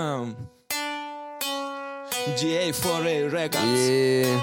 DA4A Records.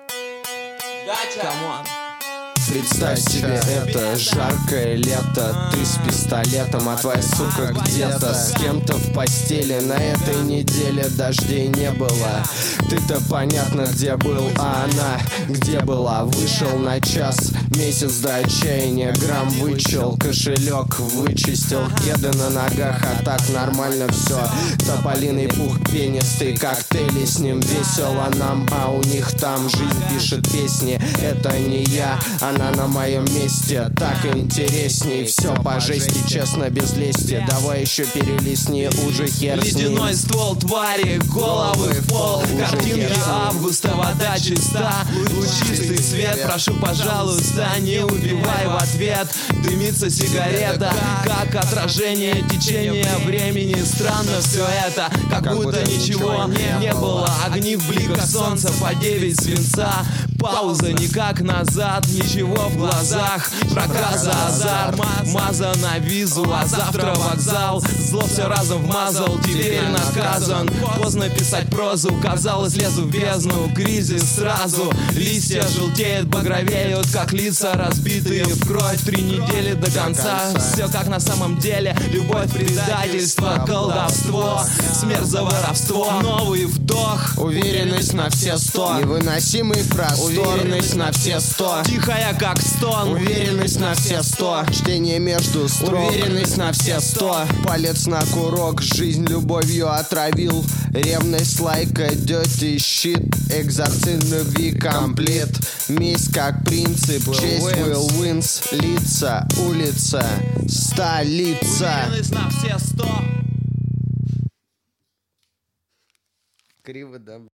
Come on. Представь себе это жаркое лето, ты с пистолетом, а твоя сука где-то с кем-то в постели. На этой неделе дождей не было. Ты-то понятно где был, а она где была? Вышел на час, месяц до отчаяния, грамм вычел, кошелек вычистил, кеды на ногах, а так нормально все. Тополиный пух пенистый, коктейли с ним весело нам, а у них там жизнь пишет песни. Это не я, она на моем месте, так интересней. Все по жести, честно, без лести. Давай еще перелистни, уже хер с ним. Ледяной ствол твари, головы в пол. Картинки августа, вода чиста. Лучистый свет, прошу, пожалуйста, не убивай в ответ. Дымится сигарета, как отражение течения времени. Странно все это, как будто ничего не было. Огни в бликах солнца, по 9 свинца. Пауза, никак назад, ничего в глазах. Проказа, азарт, маза на визу, а завтра вокзал. Зло все разом вмазал, теперь наказан. Поздно писать прозу, казалось, лезу в бездну. Кризис сразу, листья желтеют, багровеют, как лица разбитые в кровь. 3 недели до конца, все как на самом деле. Любовь, предательство, колдовство, смерть за воровство. Новый вдох, уверенность на все 100, невыносимый простор. Уверенность на все 100, тихая как стон. Уверенность на все 100, чтение между строк. Уверенность на все 100, палец на курок. Жизнь любовью отравил, ревность лайка, dirty shit. Экзорцизм любви комплект. Месть как принцип, честь will wins. Лица, улица, столица. Уверенность на все 100. Криво, да?